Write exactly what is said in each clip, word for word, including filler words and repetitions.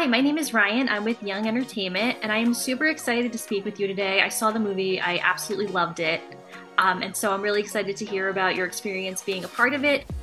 Hi, my name is Ryan. I'm with Young Entertainment, and I am super excited to speak with you today. I saw the movie, I absolutely loved it. Um, and so I'm really excited to hear about your experience being a part of it.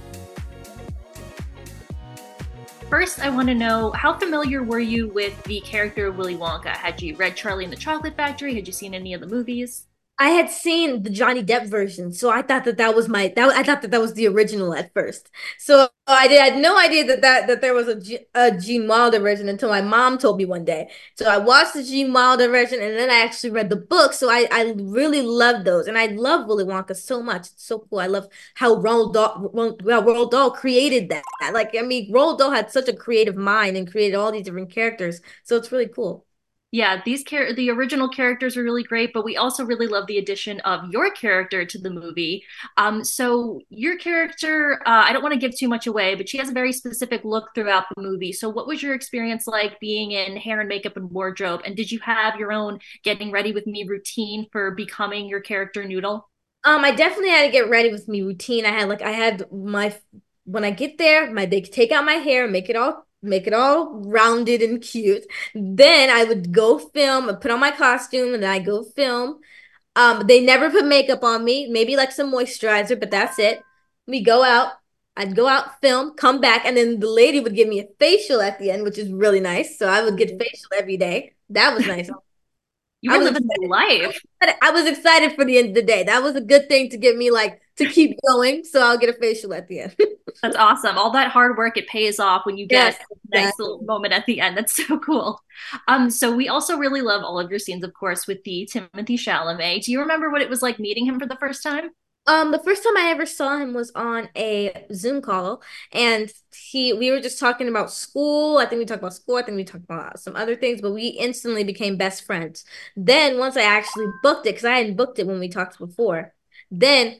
First, I want to know how familiar were you with the character of Willy Wonka? Had you read Charlie and the Chocolate Factory? Had you seen any of the movies? I had seen the Johnny Depp version, so I thought that that was my that I thought that that was the original at first. So I did I had no idea that that, that there was a, G, a Gene Wilder version until my mom told me one day. So I watched the Gene Wilder version, and then I actually read the book. So I I really loved those, and I love Willy Wonka so much. It's so cool. I love how Roald Dahl well, Roald Dahl created that. Like I mean, Roald Dahl had such a creative mind and created all these different characters. So it's really cool. Yeah, these char- the original characters are really great, but we also really love the addition of your character to the movie. Um, so your character, uh, I don't want to give too much away, but she has a very specific look throughout the movie. So what was your experience like being in hair and makeup and wardrobe? And did you have your own getting ready with me routine for becoming your character Noodle? Um, I definitely had to get ready with me routine. I had like I had my when I get there, my they take out my hair, make it all make it all rounded and cute. Then I would go film and put on my costume and then I go film. Um, they never put makeup on me, maybe like some moisturizer, but that's it. We go out, I'd go out, film, come back, and then the lady would give me a facial at the end, which is really nice. So I would get facial every day. That was nice. You I were was living the excited. life. I was excited for the end of the day. That was a good thing to get me like to keep going. So I'll get a facial at the end. That's awesome. All that hard work, it pays off when you Yes, get a nice little exactly. moment at the end. That's so cool. Um, so we also really love all of your scenes, of course, with the Timothy Chalamet. Do you remember what it was like meeting him for the first time? Um, the first time I ever saw him was on a Zoom call, and he we were just talking about school. I think we talked about school. I think we talked about some other things, but we instantly became best friends. Then once I actually booked it, because I hadn't booked it when we talked before, then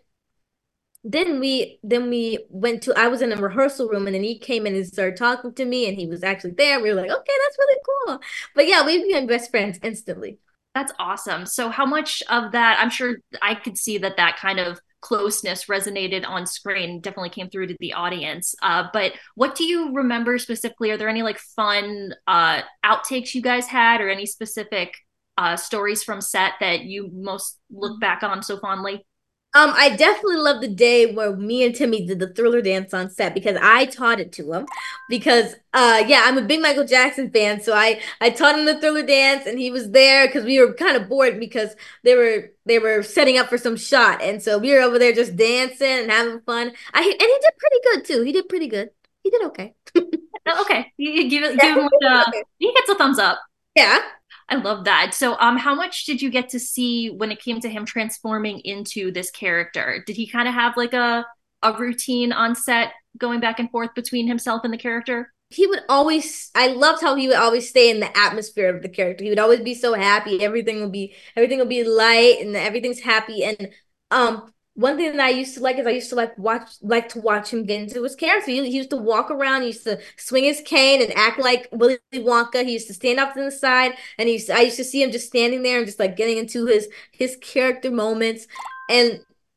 then we then we went to I was in a rehearsal room and then he came in and started talking to me and he was actually there. We were like, okay, that's really cool. But yeah, we became best friends instantly. That's awesome. So how much of that, I'm sure I could see that that kind of closeness resonated on screen, definitely came through to the audience. Uh, but what do you remember specifically? Are there any like fun uh, outtakes you guys had or any specific uh, stories from set that you most look back on so fondly? Um, I definitely love the day where me and Timmy did the Thriller dance on set because I taught it to him. Because uh yeah, I'm a big Michael Jackson fan, so I I taught him the Thriller dance and he was there because we were kind of bored because they were they were setting up for some shot. And so we were over there just dancing and having fun. I and he did pretty good too. He did pretty good. He did okay. Oh, okay, you give it, Yeah, give he him did like a, okay. he gets a thumbs up. Yeah. I love that. So, um, how much did you get to see when it came to him transforming into this character? Did he kind of have like a a routine on set going back and forth between himself and the character? He would always I loved how he would always stay in the atmosphere of the character. He would always be so happy. Everything would be everything would be light and everything's happy. And um one thing that I used to like is I used to like watch like to watch him get into his character. He, he used to walk around, he used to swing his cane and act like Willy Wonka. He used to stand up to the side and he used to, I used to see him just standing there and just like getting into his his character moments. And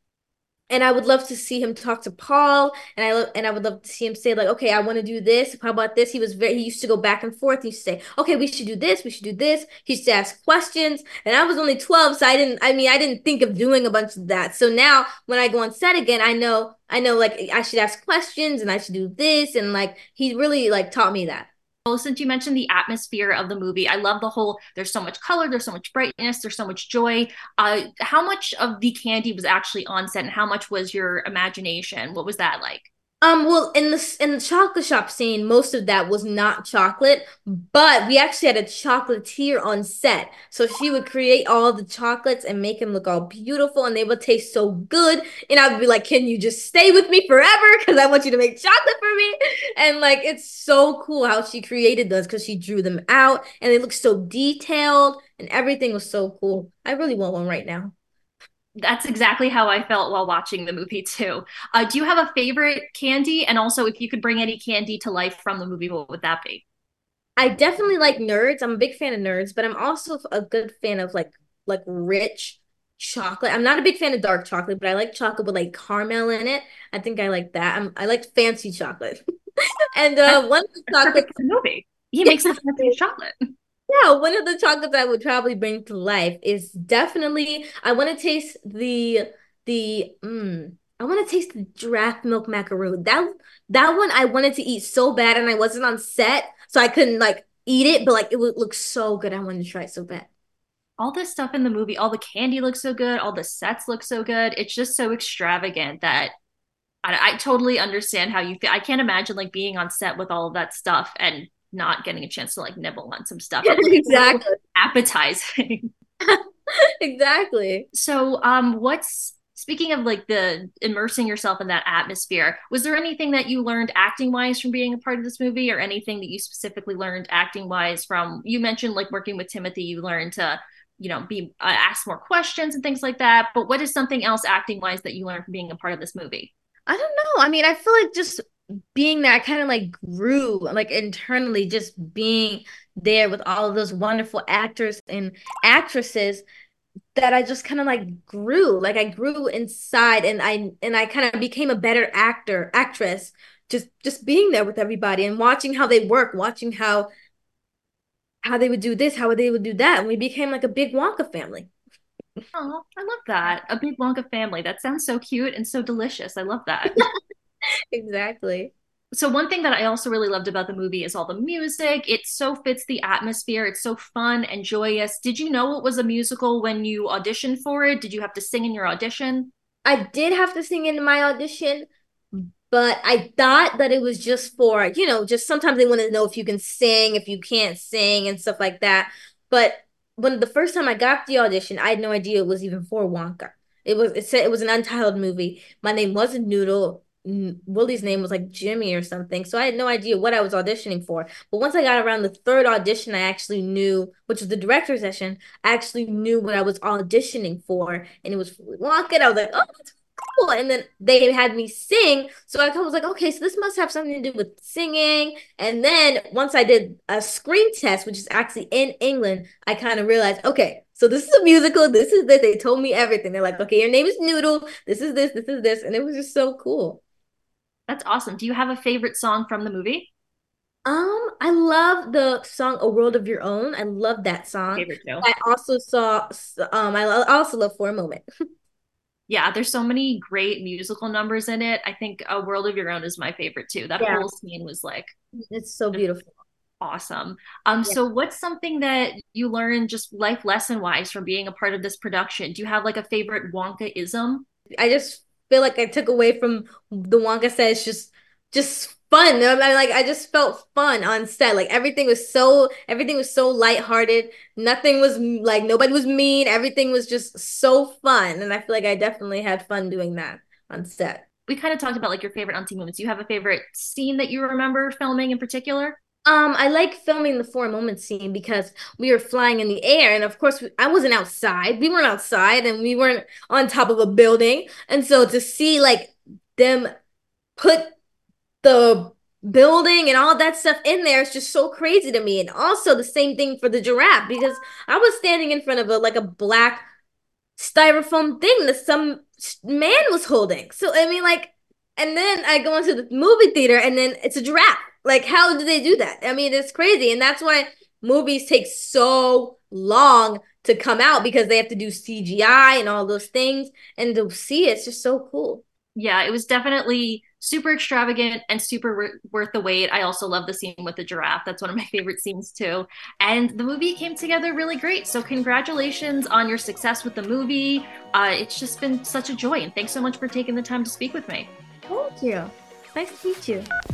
and I would love to see him talk to Paul, and I lo- and I would love to see him say like, okay, I want to do this. How about this? He was very he used to go back and forth. He used to say, okay, we should do this, we should do this. He used to ask questions, and I was only twelve, so I didn't. I mean, I didn't think of doing a bunch of that. So now when I go on set again, I know I know like I should ask questions and I should do this, and like he really like taught me that. Well, since you mentioned the atmosphere of the movie, I love the whole there's so much color, there's so much brightness, there's so much joy. Uh, how much of the candy was actually on set and how much was your imagination? What was that like? Um, well, in the in the chocolate shop scene, most of that was not chocolate, but we actually had a chocolatier on set. So she would create all the chocolates and make them look all beautiful, and they would taste so good. And I would be like, "Can you just stay with me forever? Because I want you to make chocolate for me." And like, it's so cool how she created those because she drew them out, and they look so detailed, and everything was so cool. I really want one right now. That's exactly how I felt while watching the movie too. Uh, do you have a favorite candy? And also, if you could bring any candy to life from the movie, what would that be? I definitely like nerds. I'm a big fan of nerds, but I'm also a good fan of like like rich chocolate. I'm not a big fan of dark chocolate, but I like chocolate with like caramel in it. I think I like that. I'm I like fancy chocolate. And That's, uh one that's chocolate perfect for the movie. He makes the fanciest chocolate. Yeah, one of the chocolates I would probably bring to life is definitely I want to taste the the mm, I want to taste the giraffe milk macaroon. That that one I wanted to eat so bad and I wasn't on set, so I couldn't like eat it, but like it would look so good. I wanted to try it so bad. All this stuff in the movie, all the candy looks so good, all the sets look so good. It's just so extravagant that I, I totally understand how you feel. I can't imagine like being on set with all of that stuff and not getting a chance to like nibble on some stuff. It looks so Exactly. appetizing. Exactly. So, um, what's speaking of like the immersing yourself in that atmosphere, was there anything that you learned acting wise from being a part of this movie, or anything that you specifically learned acting wise from? You mentioned like working with Timothy, you learned to, you know, be uh, ask more questions and things like that. But what is something else acting wise that you learned from being a part of this movie? I don't know. I mean, I feel like just being there, I kind of like grew like internally, just being there with all of those wonderful actors and actresses that I just kind of like grew. Like I grew inside and I and I kind of became a better actor, actress, just just being there with everybody and watching how they work, watching how how they would do this, how they would do that. And we became like a big Wonka family. Oh, I love that. A big Wonka family. That sounds so cute and so delicious. I love that. Exactly. So one thing that I also really loved about the movie is all the music. It so fits the atmosphere. It's so fun and joyous. Did you know it was a musical when you auditioned for it? Did you have to sing in your audition? I did have to sing in my audition, but I thought that it was just for, you know, just sometimes they want to know if you can sing, if you can't sing, and stuff like that. But when the first time I got the audition, I had no idea it was even for Wonka. It was it said it was an untitled movie. My name wasn't Noodle. N- Willie's name was like Jimmy or something. So I had no idea what I was auditioning for. But once I got around the third audition, I actually knew, which was the director's session, I actually knew what I was auditioning for. And it was Wonka. And I was like, oh, that's cool. And then they had me sing. So I was like, okay, so this must have something to do with singing. And then once I did a screen test, which is actually in England, I kind of realized, okay, so this is a musical. This is this. They told me everything. They're like, okay, your name is Noodle. This is this. This is this. And it was just so cool. That's awesome. Do you have a favorite song from the movie? Um, I love the song "A World of Your Own." I love that song. Favorite too. I also saw, um, I lo- I also love "For a Moment." Yeah, there's so many great musical numbers in it. I think A World of Your Own is my favorite too. That Yeah, whole scene was like it's so just beautiful. awesome. Um, Yeah. so what's something that you learned just life lesson wise from being a part of this production? Do you have like a favorite Wonka-ism? I just feel like I took away from the Wonka set. It's just just fun. I mean, like I just felt fun on set. Like everything was so everything was so lighthearted. Nothing was like nobody was mean. Everything was just so fun. And I feel like I definitely had fun doing that on set. We kind of talked about like your favorite auntie moments. Do you have a favorite scene that you remember filming in particular? Um, I like filming the four moment scene because we were flying in the air, and of course, we, I wasn't outside. We weren't outside, and we weren't on top of a building. And so to see like them put the building and all that stuff in there is just so crazy to me. And also the same thing for the giraffe because I was standing in front of a like a black styrofoam thing that some man was holding. So I mean, like, and then I go into the movie theater and then it's a giraffe. Like, how do they do that? I mean, it's crazy, and that's why movies take so long to come out because they have to do C G I and all those things, and to see it, it's just so cool. Yeah, it was definitely super extravagant and super wor- worth the wait. I also love the scene with the giraffe. That's one of my favorite scenes too. And the movie came together really great. So congratulations on your success with the movie. Uh, it's just been such a joy, and thanks so much for taking the time to speak with me. Thank you. Nice to meet you.